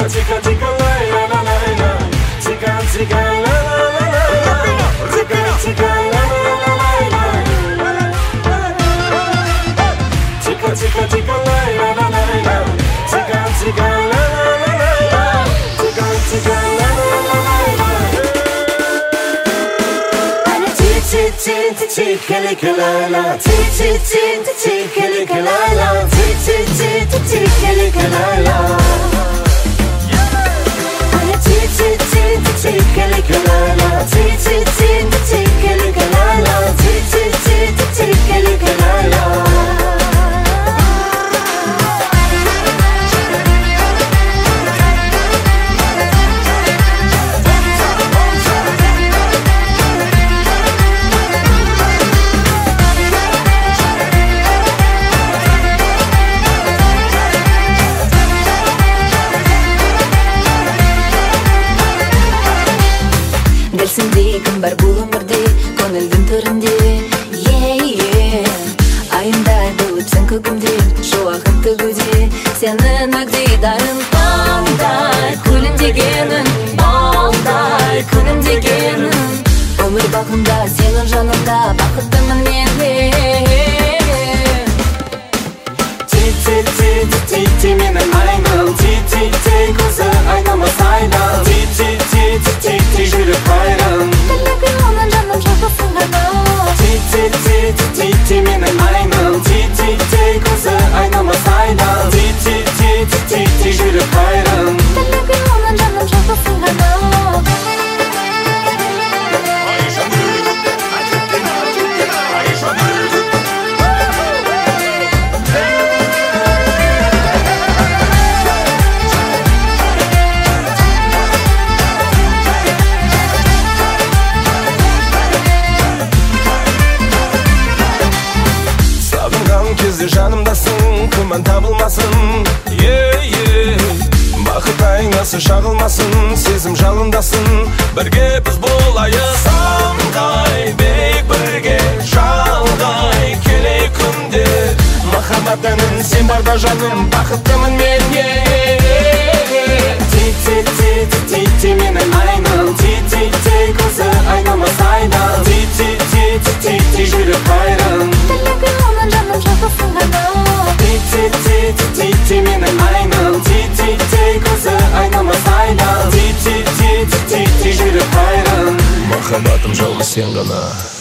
tika tika lay la la lay la, tika tika la la la lay la, tika tika la la la lay la, tika tika tika lay la la lay la, tika tika la la la lay la, tika tika la la la lay la. Tick-a-lick-a-la-la, tick-tick-tick-tick-a-lick-a-la-la, tick-tick-tick-tick-a-lick-a-la-la. Tick-tick-tick-tick-a-lick-a-la-la, tick-tick-tick-tick-a-lick-a-la-la, tick-tick-tick-tick-a-lick-a-la-la. Сендей кімбар бұл өмірде көңілдің түрінде айымдай болып сен көгімде шуағын төгуде сенің агдидарын қандай күлімдегенің балдай күлімдегенің өмір бағында сенің жанында бақыттымын мен Ти-ти-ти-ти-ти менің айным, ти-ти-ти көзі айнымас айдан, ти-ти-ти-ти-ти жүрек қайран. Тілегі оның жаным жалғасын ғана. Ти-ти-ти-ти-ти менің айным, ти-ти-ти көзі айнымас айдан, ти-ти-ти-ти-ти жүрек қайран. Тілегі оның жаным жалғасын ғана. Кезде жанымдасың, күмән табылмасын, бақыт айнасы шағылмасын, сезім жалындасын, бірге біз болайық самғай, бейік бірге жалғай, келейік күнде махаббат әнін, сен барда жаным, бақыттымын мен Ти-ти-ти-ти-ти менің айным, ти-ти-ти көзі айнымас айдан, ти-ти-ти-ти-ти жүрек қайран. Тілегі оның жаным жалғасын ғана. Ти-ти-ти-ти менің айным, ти-ти-ти көзі айнымас айдан, ти-ти-ти-ти жүрек қайран. Махаббатым жолы сен ғана.